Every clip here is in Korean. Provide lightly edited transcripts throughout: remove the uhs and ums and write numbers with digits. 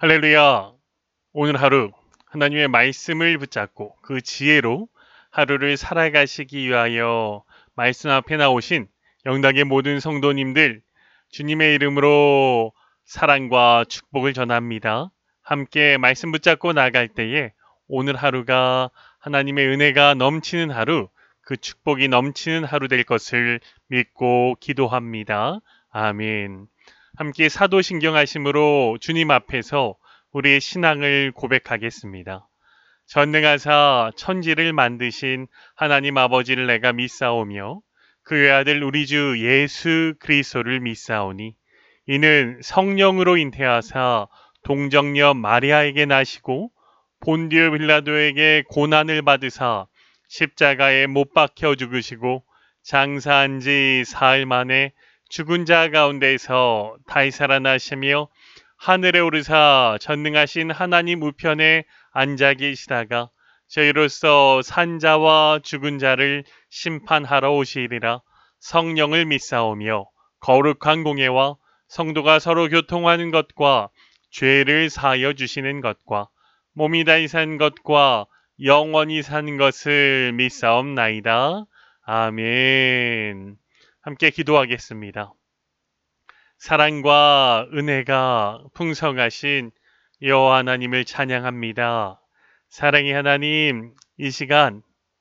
할렐루야! 오늘 하루 하나님의 말씀을 붙잡고 그 지혜로 하루를 살아가시기 위하여 말씀 앞에 나오신 영당의 모든 성도님들 주님의 이름으로 사랑과 축복을 전합니다. 함께 말씀 붙잡고 나갈 때에 오늘 하루가 하나님의 은혜가 넘치는 하루, 그 축복이 넘치는 하루 될 것을 믿고 기도합니다. 아멘. 함께 사도신경하심으로 주님 앞에서 우리의 신앙을 고백하겠습니다. 전능하사 천지를 만드신 하나님 아버지를 내가 믿사오며 그 외아들 우리 주 예수 그리스도를 믿사오니 이는 성령으로 잉태하사 동정녀 마리아에게 나시고 본디오 빌라도에게 고난을 받으사 십자가에 못 박혀 죽으시고 장사한 지 사흘 만에 죽은 자 가운데서 다시 살아나시며 하늘에 오르사 전능하신 하나님 우편에 앉아 계시다가 저희로서 산자와 죽은 자를 심판하러 오시리라. 성령을 믿사오며 거룩한 공예와 성도가 서로 교통하는 것과 죄를 사하여 주시는 것과 몸이 다시 산 것과 영원히 산 것을 믿사옵나이다. 아멘. 함께 기도하겠습니다. 사랑과 은혜가 풍성하신 여호와 하나님을 찬양합니다. 사랑의 하나님, 이 시간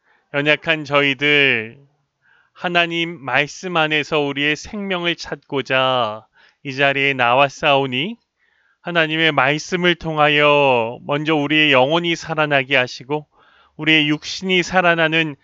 연약한 저희들 하나님 말씀 안에서 우리의 생명을 찾고자 이 자리에 나왔사오니 하나님의 말씀을 통하여 먼저 우리의 영혼이 살아나게 하시고 우리의 육신이 살아나는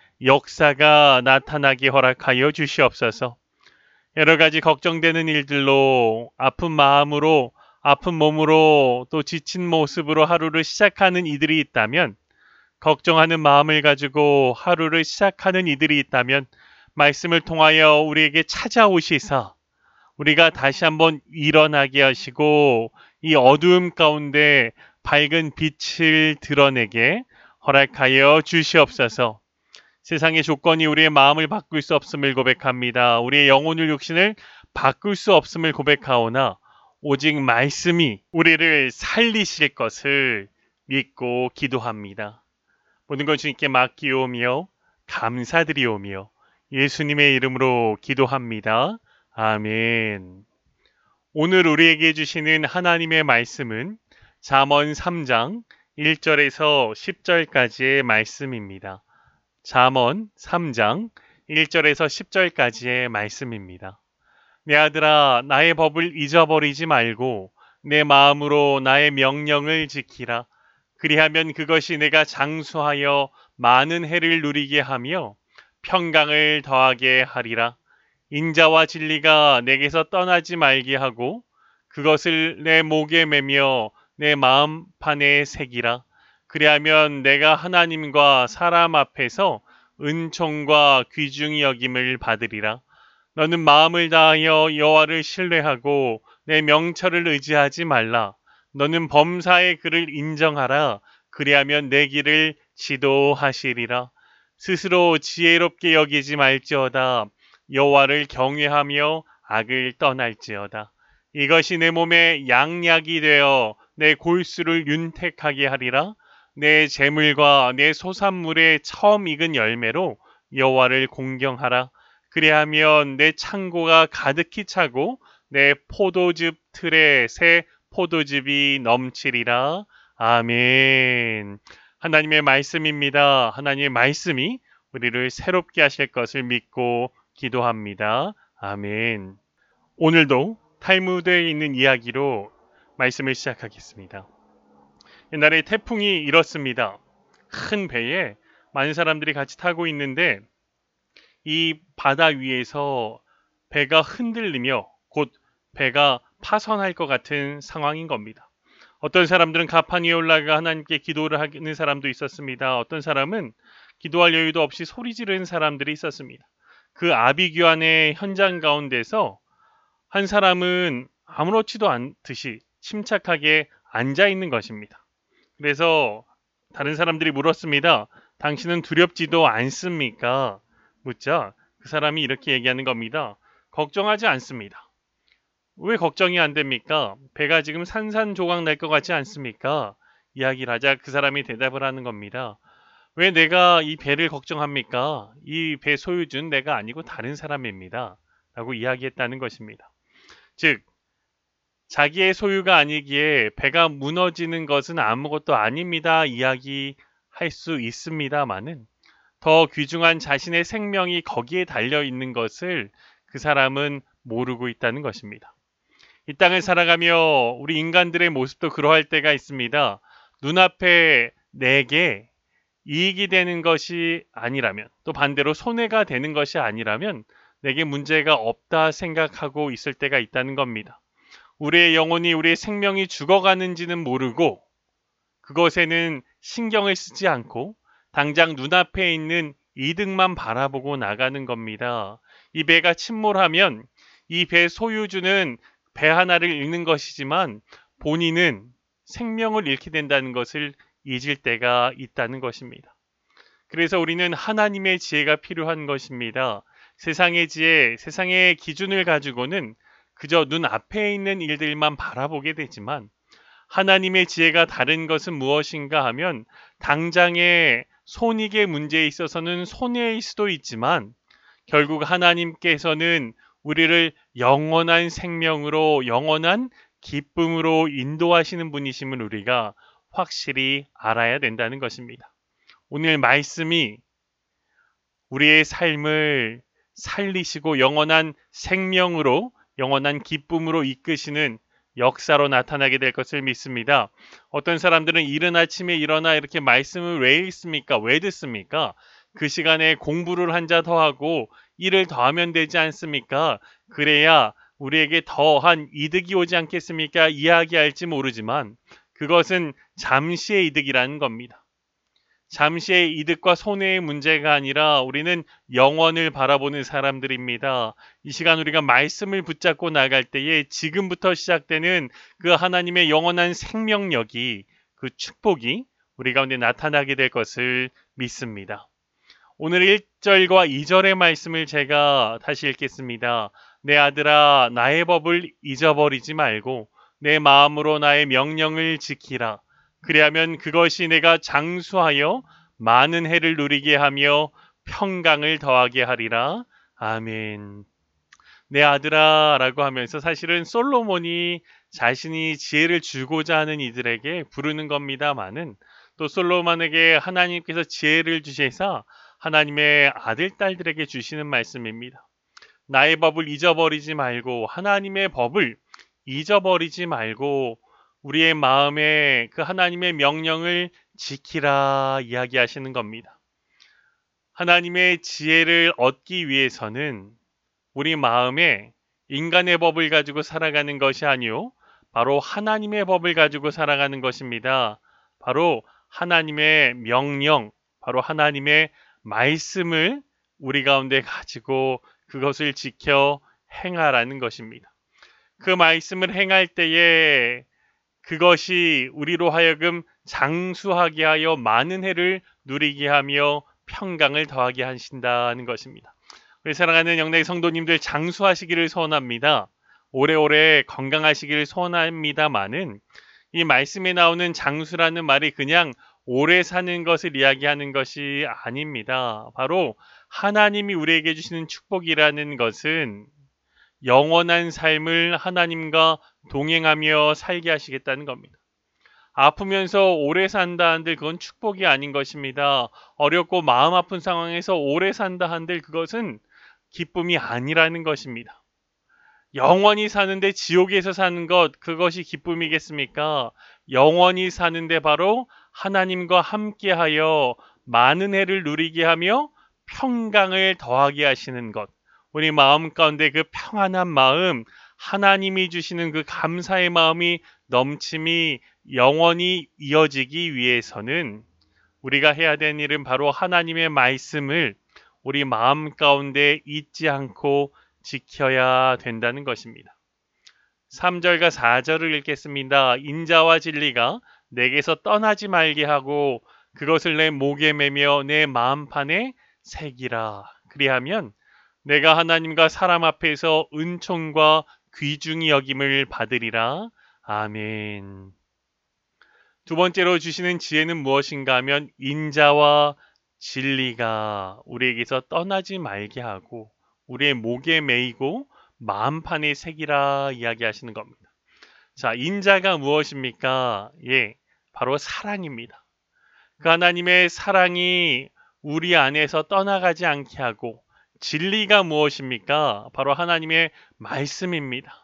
역사가 나타나게 허락하여 주시옵소서. 여러 가지 걱정되는 일들로 아픈 마음으로 아픈 몸으로 또 지친 모습으로 하루를 시작하는 이들이 있다면 걱정하는 마음을 가지고 하루를 시작하는 이들이 있다면 말씀을 통하여 우리에게 찾아오시사 우리가 다시 한번 일어나게 하시고 이 어두움 가운데 밝은 빛을 드러내게 허락하여 주시옵소서. 세상의 조건이 우리의 마음을 바꿀 수 없음을 고백합니다. 우리의 영혼을 육신을 바꿀 수 없음을 고백하오나 오직 말씀이 우리를 살리실 것을 믿고 기도합니다. 모든 것 주님께 맡기오며 감사드리오며 예수님의 이름으로 기도합니다. 아멘. 오늘 우리에게 주시는 하나님의 말씀은 잠언 3장 1절에서 10절까지의 말씀입니다. 잠언 3장 1절에서 10절까지의 말씀입니다. 내 아들아, 나의 법을 잊어버리지 말고 내 마음으로 나의 명령을 지키라. 그리하면 그것이 내가 장수하여 많은 해를 누리게 하며 평강을 더하게 하리라. 인자와 진리가 내게서 떠나지 말게 하고 그것을 내 목에 매며 내 마음판에 새기라. 그리하면 내가 하나님과 사람 앞에서 은총과 귀중히 여김을 받으리라. 너는 마음을 다하여 여호와를 신뢰하고 내 명철을 의지하지 말라. 너는 범사의 그를 인정하라. 그리하면 내 길을 지도하시리라. 스스로 지혜롭게 여기지 말지어다. 여호와를 경외하며 악을 떠날지어다. 이것이 내 몸에 양약이 되어 내 골수를 윤택하게 하리라. 내 재물과 내 소산물의 처음 익은 열매로 여호와를 공경하라. 그리하면 내 창고가 가득히 차고 내 포도즙 틀에 새 포도즙이 넘치리라. 아멘. 하나님의 말씀입니다. 하나님의 말씀이 우리를 새롭게 하실 것을 믿고 기도합니다. 아멘. 오늘도 탈무드에 있는 이야기로 말씀을 시작하겠습니다. 옛날에 태풍이 일었습니다. 큰 배에 많은 사람들이 같이 타고 있는데 이 바다 위에서 배가 흔들리며 곧 배가 파선할 것 같은 상황인 겁니다. 어떤 사람들은 가판 위에 올라가 하나님께 기도를 하는 사람도 있었습니다. 어떤 사람은 기도할 여유도 없이 소리 지르는 사람들이 있었습니다. 그 아비규환의 현장 가운데서 한 사람은 아무렇지도 않듯이 침착하게 앉아 있는 것입니다. 그래서 다른 사람들이 물었습니다. 당신은 두렵지도 않습니까? 묻자 그 사람이 이렇게 얘기하는 겁니다. 걱정하지 않습니다. 왜 걱정이 안 됩니까? 배가 지금 산산조각 날 것 같지 않습니까? 이야기를 하자 그 사람이 대답을 하는 겁니다. 왜 내가 이 배를 걱정합니까? 이 배 소유주는 내가 아니고 다른 사람입니다. 라고 이야기했다는 것입니다. 즉, 자기의 소유가 아니기에 배가 무너지는 것은 아무것도 아닙니다. 이야기할 수 있습니다만은 더 귀중한 자신의 생명이 거기에 달려 있는 것을 그 사람은 모르고 있다는 것입니다. 이 땅을 살아가며 우리 인간들의 모습도 그러할 때가 있습니다. 눈앞에 내게 이익이 되는 것이 아니라면, 또 반대로 손해가 되는 것이 아니라면 내게 문제가 없다 생각하고 있을 때가 있다는 겁니다. 우리의 영혼이, 우리의 생명이 죽어가는지는 모르고 그것에는 신경을 쓰지 않고 당장 눈앞에 있는 이득만 바라보고 나가는 겁니다. 이 배가 침몰하면 이 배 소유주는 배 하나를 잃는 것이지만 본인은 생명을 잃게 된다는 것을 잊을 때가 있다는 것입니다. 그래서 우리는 하나님의 지혜가 필요한 것입니다. 세상의 지혜, 세상의 기준을 가지고는 그저 눈앞에 있는 일들만 바라보게 되지만 하나님의 지혜가 다른 것은 무엇인가 하면 당장의 손익의 문제에 있어서는 손해일 수도 있지만 결국 하나님께서는 우리를 영원한 생명으로, 영원한 기쁨으로 인도하시는 분이심을 우리가 확실히 알아야 된다는 것입니다. 오늘 말씀이 우리의 삶을 살리시고 영원한 생명으로, 영원한 기쁨으로 이끄시는 역사로 나타나게 될 것을 믿습니다. 어떤 사람들은 이른 아침에 일어나 이렇게 말씀을 왜 읽습니까? 왜 듣습니까? 그 시간에 공부를 한 자 더 하고 일을 더 하면 되지 않습니까? 그래야 우리에게 더한 이득이 오지 않겠습니까? 이야기할지 모르지만 그것은 잠시의 이득이라는 겁니다. 잠시의 이득과 손해의 문제가 아니라 우리는 영원을 바라보는 사람들입니다. 이 시간 우리가 말씀을 붙잡고 나갈 때에 지금부터 시작되는 그 하나님의 영원한 생명력이, 그 축복이 우리 가운데 나타나게 될 것을 믿습니다. 오늘 1절과 2절의 말씀을 제가 다시 읽겠습니다. 내 아들아, 나의 법을 잊어버리지 말고 내 마음으로 나의 명령을 지키라. 그리하면 그것이 내가 장수하여 많은 해를 누리게 하며 평강을 더하게 하리라. 아멘. 내 아들아 라고 하면서 사실은 솔로몬이 자신이 지혜를 주고자 하는 이들에게 부르는 겁니다만은 또 솔로몬에게 하나님께서 지혜를 주셔서 하나님의 아들, 딸들에게 주시는 말씀입니다. 나의 법을 잊어버리지 말고 하나님의 법을 잊어버리지 말고 우리의 마음에 그 하나님의 명령을 지키라 이야기하시는 겁니다. 하나님의 지혜를 얻기 위해서는 우리 마음에 인간의 법을 가지고 살아가는 것이 아니요 바로 하나님의 법을 가지고 살아가는 것입니다. 바로 하나님의 명령, 바로 하나님의 말씀을 우리 가운데 가지고 그것을 지켜 행하라는 것입니다. 그 말씀을 행할 때에 그것이 우리로 하여금 장수하게 하여 많은 해를 누리게 하며 평강을 더하게 하신다는 것입니다. 우리 사랑하는 영내 성도님들 장수하시기를 소원합니다. 오래오래 건강하시기를 소원합니다마는 이 말씀에 나오는 장수라는 말이 그냥 오래 사는 것을 이야기하는 것이 아닙니다. 바로 하나님이 우리에게 주시는 축복이라는 것은 영원한 삶을 하나님과 동행하며 살게 하시겠다는 겁니다. 아프면서 오래 산다 한들 그건 축복이 아닌 것입니다. 어렵고 마음 아픈 상황에서 오래 산다 한들 그것은 기쁨이 아니라는 것입니다. 영원히 사는데 지옥에서 사는 것, 그것이 기쁨이겠습니까? 영원히 사는데 바로 하나님과 함께하여 많은 해를 누리게 하며 평강을 더하게 하시는 것. 우리 마음 가운데 그 평안한 마음, 하나님이 주시는 그 감사의 마음이 넘침이 영원히 이어지기 위해서는 우리가 해야 되는 일은 바로 하나님의 말씀을 우리 마음 가운데 잊지 않고 지켜야 된다는 것입니다. 3절과 4절을 읽겠습니다. 인자와 진리가 내게서 떠나지 말게 하고 그것을 내 목에 매며 내 마음판에 새기라. 그리하면 내가 하나님과 사람 앞에서 은총과 귀중히 여김을 받으리라. 아멘. 두 번째로 주시는 지혜는 무엇인가 하면 인자와 진리가 우리에게서 떠나지 말게 하고 우리의 목에 매이고 마음판에 새기라 이야기하시는 겁니다. 자, 인자가 무엇입니까? 예, 바로 사랑입니다. 그 하나님의 사랑이 우리 안에서 떠나가지 않게 하고 진리가 무엇입니까? 바로 하나님의 말씀입니다.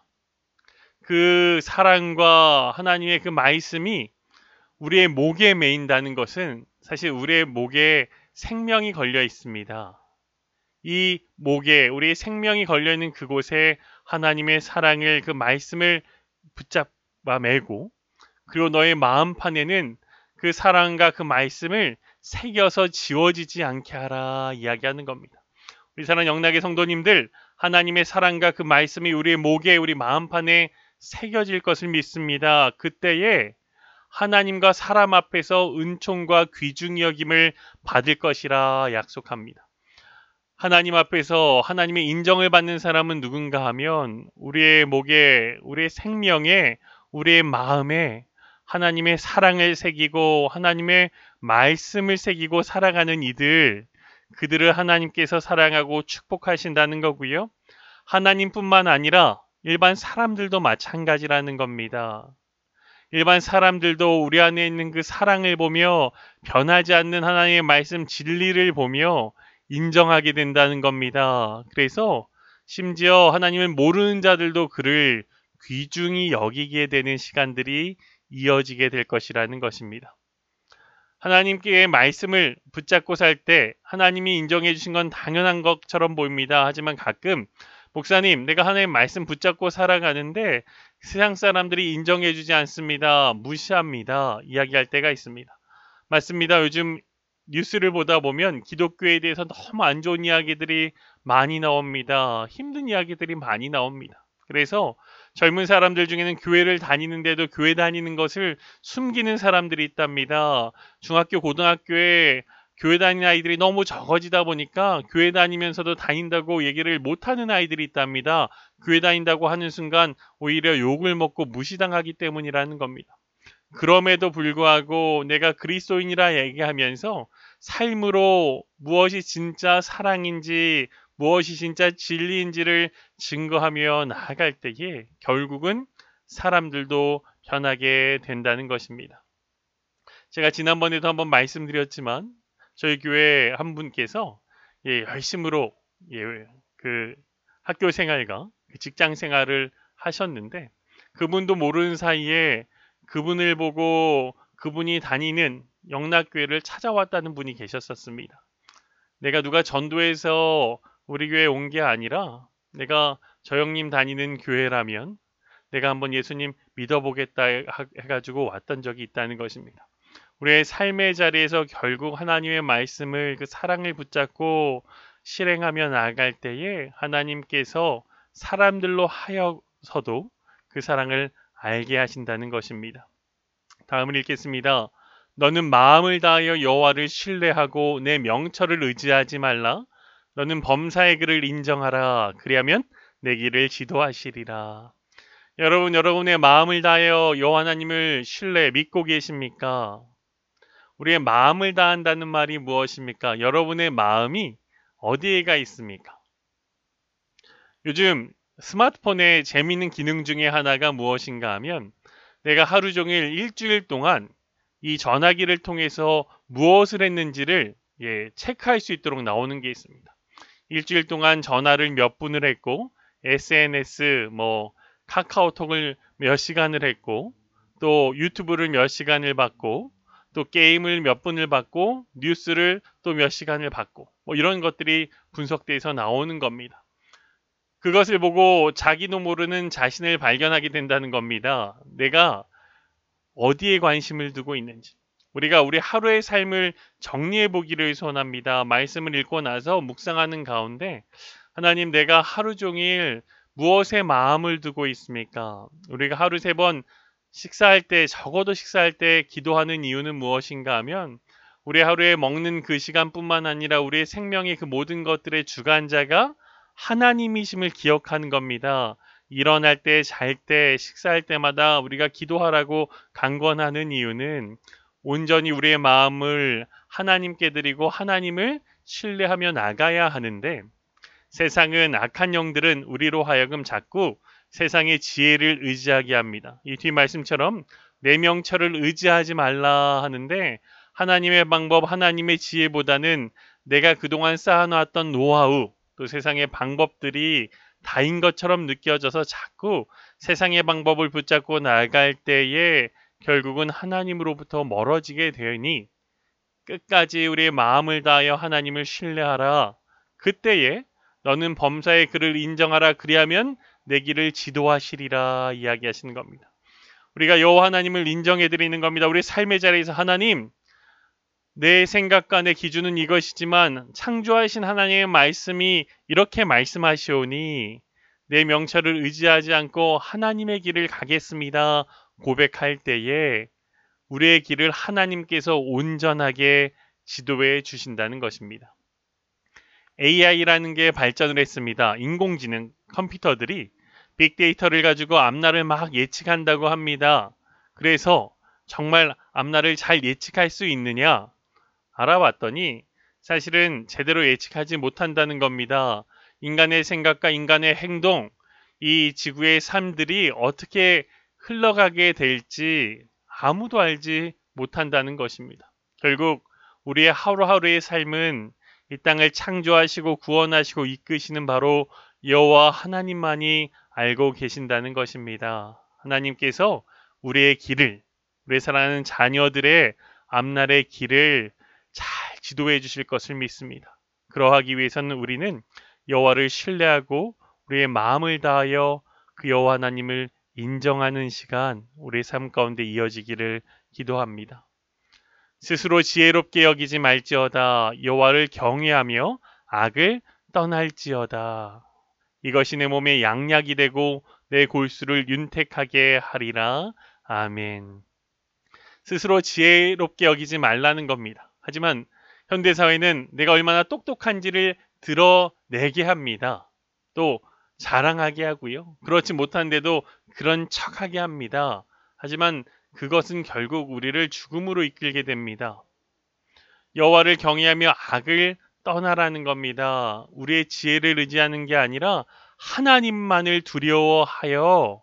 그 사랑과 하나님의 그 말씀이 우리의 목에 매인다는 것은 사실 우리의 목에 생명이 걸려 있습니다. 이 목에 우리의 생명이 걸려 있는 그곳에 하나님의 사랑을 그 말씀을 붙잡아 매고 그리고 너의 마음판에는 그 사랑과 그 말씀을 새겨서 지워지지 않게 하라 이야기하는 겁니다. 우리 사랑하는 영락의 성도님들, 하나님의 사랑과 그 말씀이 우리의 목에 우리 마음판에 새겨질 것을 믿습니다. 그때에 하나님과 사람 앞에서 은총과 귀중히 여김을 받을 것이라 약속합니다. 하나님 앞에서 하나님의 인정을 받는 사람은 누군가 하면 우리의 목에, 우리의 생명에, 우리의 마음에 하나님의 사랑을 새기고 하나님의 말씀을 새기고 살아가는 이들, 그들을 하나님께서 사랑하고 축복하신다는 거고요. 하나님뿐만 아니라 일반 사람들도 마찬가지라는 겁니다. 일반 사람들도 우리 안에 있는 그 사랑을 보며 변하지 않는 하나님의 말씀 진리를 보며 인정하게 된다는 겁니다. 그래서 심지어 하나님을 모르는 자들도 그를 귀중히 여기게 되는 시간들이 이어지게 될 것이라는 것입니다. 하나님께 말씀을 붙잡고 살 때 하나님이 인정해 주신 건 당연한 것처럼 보입니다. 하지만 가끔 목사님, 내가 하나님 말씀 붙잡고 살아가는데 세상 사람들이 인정해 주지 않습니다. 무시합니다. 이야기할 때가 있습니다. 맞습니다. 요즘 뉴스를 보다 보면 기독교에 대해서 너무 안 좋은 이야기들이 많이 나옵니다. 힘든 이야기들이 많이 나옵니다. 그래서 젊은 사람들 중에는 교회를 다니는데도 교회 다니는 것을 숨기는 사람들이 있답니다. 중학교, 고등학교에 교회 다니는 아이들이 너무 적어지다 보니까 교회 다니면서도 다닌다고 얘기를 못하는 아이들이 있답니다. 교회 다닌다고 하는 순간 오히려 욕을 먹고 무시당하기 때문이라는 겁니다. 그럼에도 불구하고 내가 그리스도인이라 얘기하면서 삶으로 무엇이 진짜 사랑인지 무엇이 진짜 진리인지를 증거하며 나아갈 때에 결국은 사람들도 변하게 된다는 것입니다. 제가 지난번에도 한번 말씀드렸지만 저희 교회 한 분께서 열심으로 그 학교 생활과 직장 생활을 하셨는데 그분도 모르는 사이에 그분을 보고 그분이 다니는 영락교회를 찾아왔다는 분이 계셨었습니다. 내가 누가 전도해서 우리 교회에 온 게 아니라 내가 저 형님 다니는 교회라면 내가 한번 예수님 믿어보겠다 해가지고 왔던 적이 있다는 것입니다. 우리의 삶의 자리에서 결국 하나님의 말씀을 그 사랑을 붙잡고 실행하며 나아갈 때에 하나님께서 사람들로 하여서도 그 사랑을 알게 하신다는 것입니다. 다음을 읽겠습니다. 너는 마음을 다하여 여호와를 신뢰하고 내 명철을 의지하지 말라. 너는 범사의 그를 인정하라. 그리하면 내 길을 지도하시리라. 여러분, 여러분의 마음을 다하여 여호와 하나님을 신뢰 믿고 계십니까? 우리의 마음을 다한다는 말이 무엇입니까? 여러분의 마음이 어디에가 있습니까? 요즘 스마트폰의 재미있는 기능 중에 하나가 무엇인가 하면 내가 하루 종일 일주일 동안 이 전화기를 통해서 무엇을 했는지를 체크할 수 있도록 나오는 게 있습니다. 일주일 동안 전화를 몇 분을 했고 SNS, 카카오톡을 몇 시간을 했고 또 유튜브를 몇 시간을 봤고 또 게임을 몇 분을 받고 뉴스를 또 몇 시간을 받고 이런 것들이 분석돼서 나오는 겁니다. 그것을 보고 자기도 모르는 자신을 발견하게 된다는 겁니다. 내가 어디에 관심을 두고 있는지. 우리가 우리 하루의 삶을 정리해 보기를 소원합니다. 말씀을 읽고 나서 묵상하는 가운데 하나님, 내가 하루 종일 무엇에 마음을 두고 있습니까? 우리가 하루 3번 식사할 때, 적어도 식사할 때 기도하는 이유는 무엇인가 하면 우리 하루에 먹는 그 시간뿐만 아니라 우리의 생명의 그 모든 것들의 주관자가 하나님이심을 기억하는 겁니다. 일어날 때, 잘 때, 식사할 때마다 우리가 기도하라고 강권하는 이유는 온전히 우리의 마음을 하나님께 드리고 하나님을 신뢰하며 나가야 하는데, 세상은 악한 영들은 우리로 하여금 자꾸 세상의 지혜를 의지하게 합니다. 이 뒤 말씀처럼 내 명철을 의지하지 말라 하는데, 하나님의 방법, 하나님의 지혜보다는 내가 그동안 쌓아놨던 노하우, 또 세상의 방법들이 다인 것처럼 느껴져서 자꾸 세상의 방법을 붙잡고 나아갈 때에 결국은 하나님으로부터 멀어지게 되니, 끝까지 우리의 마음을 다하여 하나님을 신뢰하라. 그때에 너는 범사의 그를 인정하라. 그리하면 내 길을 지도하시리라 이야기하시는 겁니다. 우리가 여호와 하나님을 인정해 드리는 겁니다. 우리 삶의 자리에서 하나님, 내 생각과 내 기준은 이것이지만 창조하신 하나님의 말씀이 이렇게 말씀하시오니 내 명철을 의지하지 않고 하나님의 길을 가겠습니다. 고백할 때에 우리의 길을 하나님께서 온전하게 지도해 주신다는 것입니다. AI라는 게 발전을 했습니다. 인공지능 컴퓨터들이 빅데이터를 가지고 앞날을 막 예측한다고 합니다. 그래서 정말 앞날을 잘 예측할 수 있느냐? 알아봤더니 사실은 제대로 예측하지 못한다는 겁니다. 인간의 생각과 인간의 행동, 이 지구의 삶들이 어떻게 흘러가게 될지 아무도 알지 못한다는 것입니다. 결국 우리의 하루하루의 삶은 이 땅을 창조하시고 구원하시고 이끄시는 바로 여호와 하나님만이 알고 계신다는 것입니다. 하나님께서 우리의 길을, 우리 사랑하는 자녀들의 앞날의 길을 잘 지도해 주실 것을 믿습니다. 그러하기 위해서는 우리는 여호와를 신뢰하고 우리의 마음을 다하여 그 여호와 하나님을 인정하는 시간 우리의 삶 가운데 이어지기를 기도합니다. 스스로 지혜롭게 여기지 말지어다. 여호와를 경외하며 악을 떠날지어다. 이것이 내 몸에 양약이 되고 내 골수를 윤택하게 하리라. 아멘. 스스로 지혜롭게 여기지 말라는 겁니다. 하지만 현대사회는 내가 얼마나 똑똑한지를 드러내게 합니다. 또 자랑하게 하고요. 그렇지 못한데도 그런 척하게 합니다. 하지만 그것은 결국 우리를 죽음으로 이끌게 됩니다. 여호와를 경외하며 악을 떠나라는 겁니다. 우리의 지혜를 의지하는 게 아니라 하나님만을 두려워하여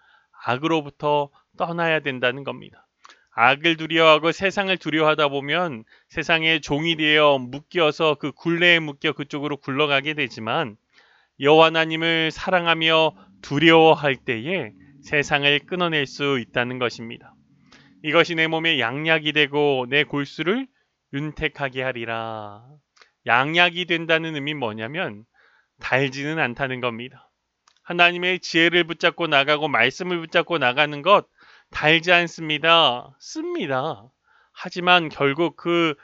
악으로부터 떠나야 된다는 겁니다. 악을 두려워하고 세상을 두려워하다 보면 세상의 종이 되어 묶여서 그 굴레에 묶여 그쪽으로 굴러가게 되지만 여호와 하나님을 사랑하며 두려워할 때에 세상을 끊어낼 수 있다는 것입니다. 이것이 내 몸에 양약이 되고 내 골수를 윤택하게 하리라. 양약이 된다는 의미는 뭐냐면 달지는 않다는 겁니다. 하나님의 지혜를 붙잡고 나가고 말씀을 붙잡고 나가는 것 달지 않습니다. 씁니다. 하지만 결국 그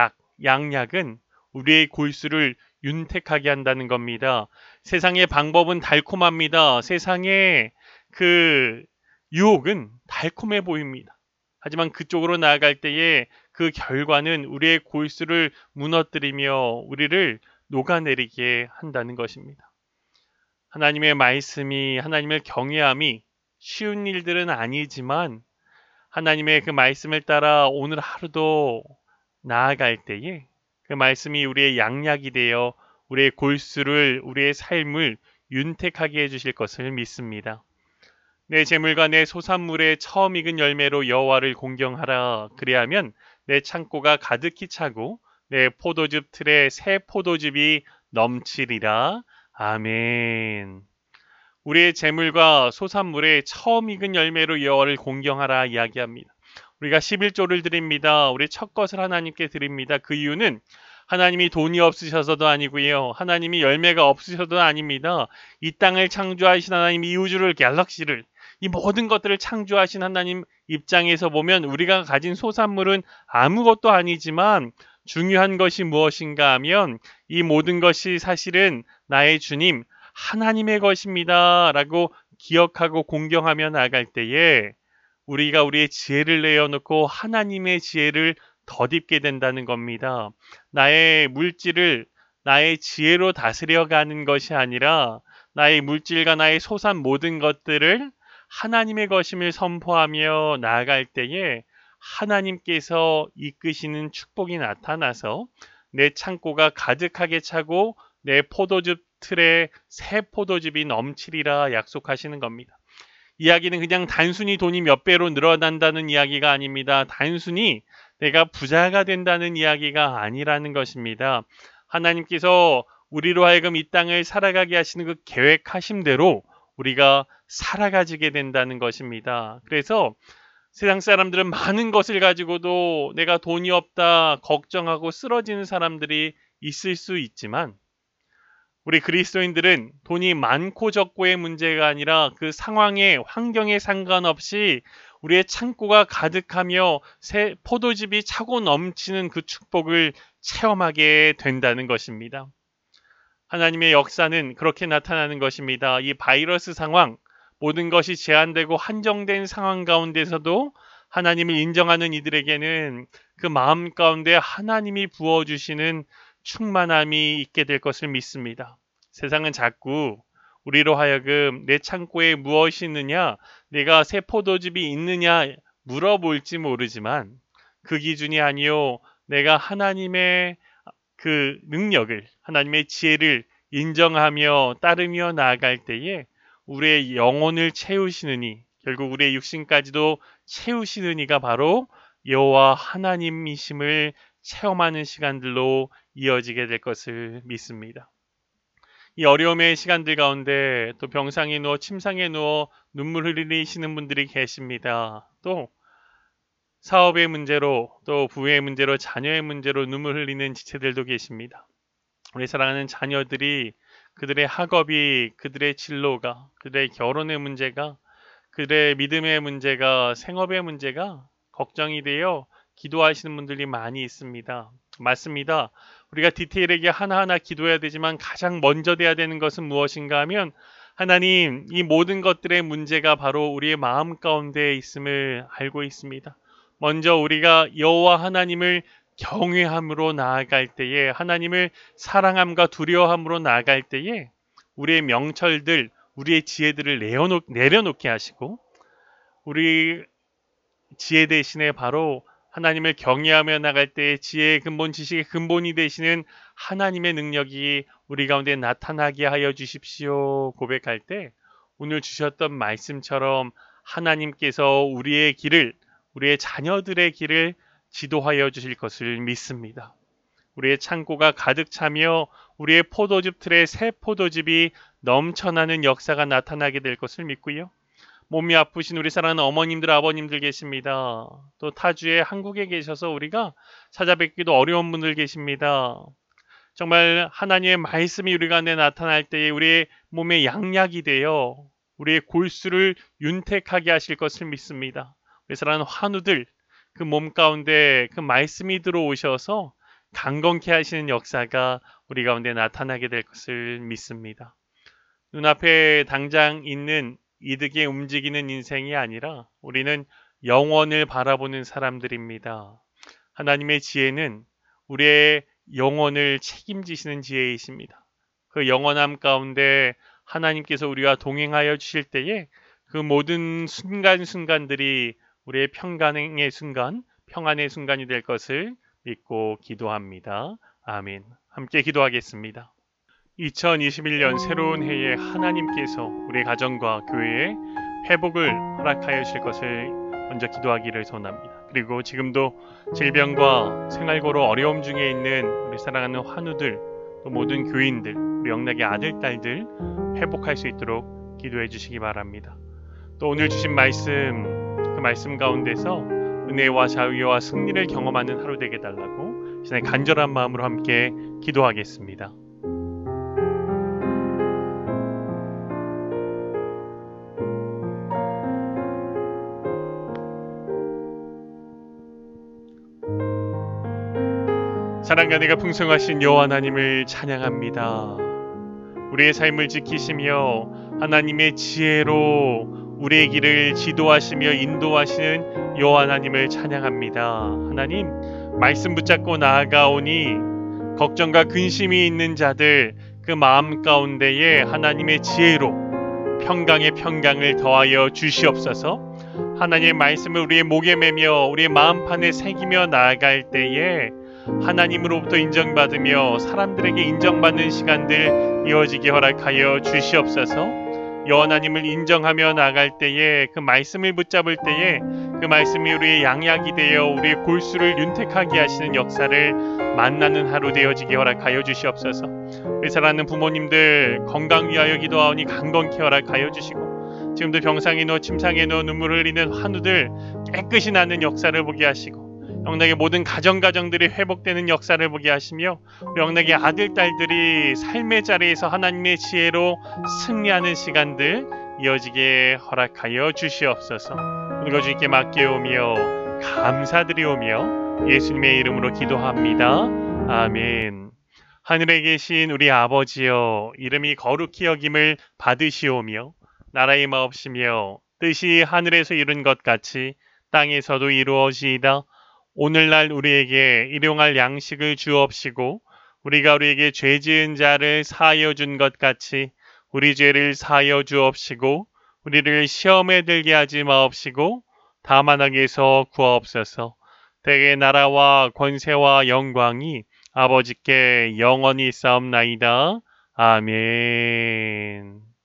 양약은 우리의 골수를 윤택하게 한다는 겁니다. 세상의 방법은 달콤합니다. 세상의 그 유혹은 달콤해 보입니다. 하지만 그쪽으로 나아갈 때에 그 결과는 우리의 골수를 무너뜨리며 우리를 녹아내리게 한다는 것입니다. 하나님의 말씀이, 하나님을 경외함이 쉬운 일들은 아니지만 하나님의 그 말씀을 따라 오늘 하루도 나아갈 때에 그 말씀이 우리의 양약이 되어 우리의 골수를, 우리의 삶을 윤택하게 해주실 것을 믿습니다. 내 재물과 내 소산물의 처음 익은 열매로 여호와를 공경하라. 그리하면 내 창고가 가득히 차고 내 포도즙 틀에 새 포도즙이 넘치리라. 아멘. 우리의 재물과 소산물의 처음 익은 열매로 여호와를 공경하라 이야기합니다. 우리가 11조를 드립니다. 우리 첫 것을 하나님께 드립니다. 그 이유는 하나님이 돈이 없으셔서도 아니고요. 하나님이 열매가 없으셔도 아닙니다. 이 땅을 창조하신 하나님, 이 우주를, 갤럭시를, 이 모든 것들을 창조하신 하나님 입장에서 보면 우리가 가진 소산물은 아무것도 아니지만 중요한 것이 무엇인가 하면 이 모든 것이 사실은 나의 주님 하나님의 것입니다 라고 기억하고 공경하며 나아갈 때에 우리가 우리의 지혜를 내어놓고 하나님의 지혜를 덧입게 된다는 겁니다. 나의 물질을 나의 지혜로 다스려가는 것이 아니라 나의 물질과 나의 소산 모든 것들을 하나님의 것임을 선포하며 나아갈 때에 하나님께서 이끄시는 축복이 나타나서 내 창고가 가득하게 차고 내 포도즙 틀에 새 포도즙이 넘치리라 약속하시는 겁니다. 이야기는 그냥 단순히 돈이 몇 배로 늘어난다는 이야기가 아닙니다. 단순히 내가 부자가 된다는 이야기가 아니라는 것입니다. 하나님께서 우리로 하여금 이 땅을 살아가게 하시는 그 계획하심대로 우리가 살아가지게 된다는 것입니다. 그래서 세상 사람들은 많은 것을 가지고도 내가 돈이 없다 걱정하고 쓰러지는 사람들이 있을 수 있지만 우리 그리스도인들은 돈이 많고 적고의 문제가 아니라 그 상황에 환경에 상관없이 우리의 창고가 가득하며 새 포도즙이 차고 넘치는 그 축복을 체험하게 된다는 것입니다. 하나님의 역사는 그렇게 나타나는 것입니다. 이 바이러스 상황, 모든 것이 제한되고 한정된 상황 가운데서도 하나님을 인정하는 이들에게는 그 마음 가운데 하나님이 부어주시는 충만함이 있게 될 것을 믿습니다. 세상은 자꾸 우리로 하여금 내 창고에 무엇이 있느냐, 내가 새 포도즙이 있느냐 물어볼지 모르지만 그 기준이 아니요, 내가 하나님의 그 능력을, 하나님의 지혜를 인정하며 따르며 나아갈 때에 우리의 영혼을 채우시는 이, 결국 우리의 육신까지도 채우시는 이가 바로 여호와 하나님이심을 체험하는 시간들로 이어지게 될 것을 믿습니다. 이 어려움의 시간들 가운데 또 병상에 누워 침상에 누워 눈물 흘리시는 분들이 계십니다. 또 사업의 문제로, 또 부의 문제로, 자녀의 문제로 눈물 흘리는 지체들도 계십니다. 우리 사랑하는 자녀들이 그들의 학업이, 그들의 진로가, 그들의 결혼의 문제가, 그들의 믿음의 문제가, 생업의 문제가 걱정이 되어 기도하시는 분들이 많이 있습니다. 맞습니다. 우리가 디테일하게 하나하나 기도해야 되지만 가장 먼저 돼야 되는 것은 무엇인가 하면 하나님, 이 모든 것들의 문제가 바로 우리의 마음 가운데 있음을 알고 있습니다. 먼저 우리가 여호와 하나님을 경외함으로 나아갈 때에, 하나님을 사랑함과 두려워함으로 나아갈 때에 우리의 명철들, 우리의 지혜들을 내려놓게 하시고 우리 지혜 대신에 바로 하나님을 경외하며 나갈 때에 지혜의 근본, 지식의 근본이 되시는 하나님의 능력이 우리 가운데 나타나게 하여 주십시오 고백할 때 오늘 주셨던 말씀처럼 하나님께서 우리의 길을, 우리의 자녀들의 길을 지도하여 주실 것을 믿습니다. 우리의 창고가 가득 차며 우리의 포도즙 틀에 새 포도즙이 넘쳐나는 역사가 나타나게 될 것을 믿고요. 몸이 아프신 우리 사랑하는 어머님들, 아버님들 계십니다. 또 타주에 한국에 계셔서 우리가 찾아뵙기도 어려운 분들 계십니다. 정말 하나님의 말씀이 우리 가운데 나타날 때에 우리의 몸에 양약이 되어 우리의 골수를 윤택하게 하실 것을 믿습니다. 우리 사랑하는 환우들, 그 몸 가운데 그 말씀이 들어오셔서 강건케 하시는 역사가 우리 가운데 나타나게 될 것을 믿습니다. 눈앞에 당장 있는 이득에 움직이는 인생이 아니라 우리는 영원을 바라보는 사람들입니다. 하나님의 지혜는 우리의 영혼을 책임지시는 지혜이십니다. 그 영원함 가운데 하나님께서 우리와 동행하여 주실 때에 그 모든 순간순간들이 우리의 평강의 순간, 평안의 순간이 될 것을 믿고 기도합니다. 아멘. 함께 기도하겠습니다. 2021년 새로운 해에 하나님께서 우리 가정과 교회에 회복을 허락하여 주실 것을 먼저 기도하기를 소원합니다. 그리고 지금도 질병과 생활고로 어려움 중에 있는 우리 사랑하는 환우들, 또 모든 교인들, 우리 영락의 아들, 딸들 회복할 수 있도록 기도해 주시기 바랍니다. 또 오늘 주신 말씀, 그 말씀 가운데서 은혜와 자유와 승리를 경험하는 하루 되게 달라고 신의 간절한 마음으로 함께 기도하겠습니다. 사랑과 은혜가 풍성하신 여호와 하나님을 찬양합니다. 우리의 삶을 지키시며 하나님의 지혜로 우리의 길을 지도하시며 인도하시는 여호와 하나님을 찬양합니다. 하나님, 말씀 붙잡고 나아가오니 걱정과 근심이 있는 자들, 그 마음 가운데에 하나님의 지혜로 평강의 평강을 더하여 주시옵소서. 하나님의 말씀을 우리의 목에 매며 우리의 마음판에 새기며 나아갈 때에 하나님으로부터 인정받으며 사람들에게 인정받는 시간들 이어지게 허락하여 주시옵소서. 하나님을 인정하며 나갈 때에 그 말씀을 붙잡을 때에 그 말씀이 우리의 양약이 되어 우리의 골수를 윤택하게 하시는 역사를 만나는 하루 되어지게 허락하여 주시옵소서. 우리 사랑하는 부모님들 건강 위하여 기도하오니 강건케 허락하여 주시고 지금도 병상에 누워 침상에 누워 눈물을 흘리는 환우들 깨끗이 나는 역사를 보게 하시고 영락의 모든 가정들이 회복되는 역사를 보게 하시며 영락의 아들 딸들이 삶의 자리에서 하나님의 지혜로 승리하는 시간들 이어지게 허락하여 주시옵소서. 우리가 주님께 맡겨오며 감사드리오며 예수님의 이름으로 기도합니다. 아멘. 하늘에 계신 우리 아버지여, 이름이 거룩히 여김을 받으시오며 나라의 마옵시며 뜻이 하늘에서 이룬 것 같이 땅에서도 이루어지이다. 오늘날 우리에게 일용할 양식을 주옵시고 우리가 우리에게 죄 지은 자를 사하여 준 것 같이 우리 죄를 사하여 주옵시고 우리를 시험에 들게 하지 마옵시고 다만 악에서 구하옵소서. 대개 나라와 권세와 영광이 아버지께 영원히 싸움나이다. 아멘.